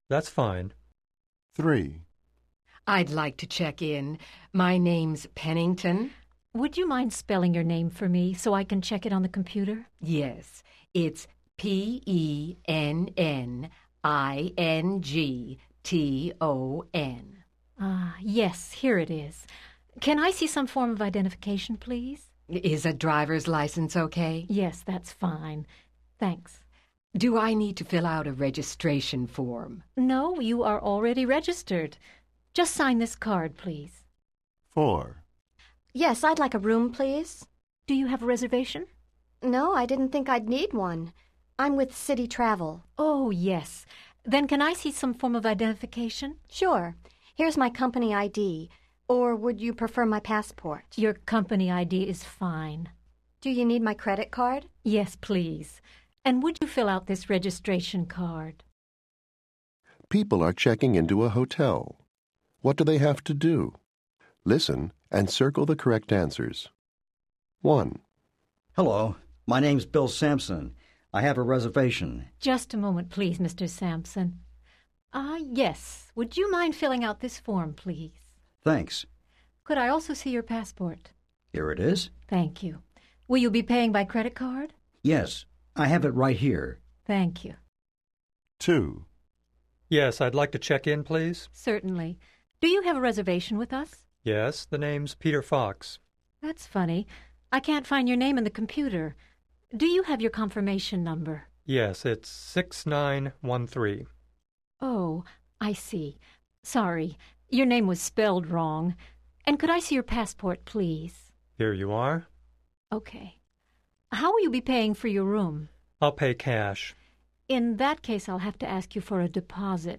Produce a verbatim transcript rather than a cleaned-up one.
That's fine. three. I'd like to check in. My name's Pennington. Would you mind spelling your name for me so I can check it on the computer? Yes, it's P E N N I N G T O N. Ah, yes, here it is. Can I see some form of identification, please? Is a driver's license okay? Yes, that's fine. Thanks. Do I need to fill out a registration form? No, you are already registered. Just sign this card, please. four. Yes, I'd like a room, please. Do you have a reservation? No, I didn't think I'd need one. I'm with City Travel. Oh, yes. Then can I see some form of identification? Sure. Here's my company I D. Or would you prefer my passport? Your company I D is fine. Do you need my credit card? Yes, please. And would you fill out this registration card? People are checking into a hotel. What do they have to do? Listen and circle the correct answers. one. Hello, my name's Bill Sampson. I have a reservation. Just a moment, please, Mister Sampson. Ah, yes. Would you mind filling out this form, please? Thanks. Could I also see your passport? Here it is. Thank you. Will you be paying by credit card? Yes, I have it right here. Thank you. two. Yes, I'd like to check in, please. Certainly. Do you have a reservation with us? Yes, the name's Peter Fox. That's funny. I can't find your name in the computer. Do you have your confirmation number? Yes, it's six nine one three. Oh, I see. Sorry, your name was spelled wrong. And could I see your passport, please? Here you are. Okay. How will you be paying for your room? I'll pay cash. In that case, I'll have to ask you for a deposit.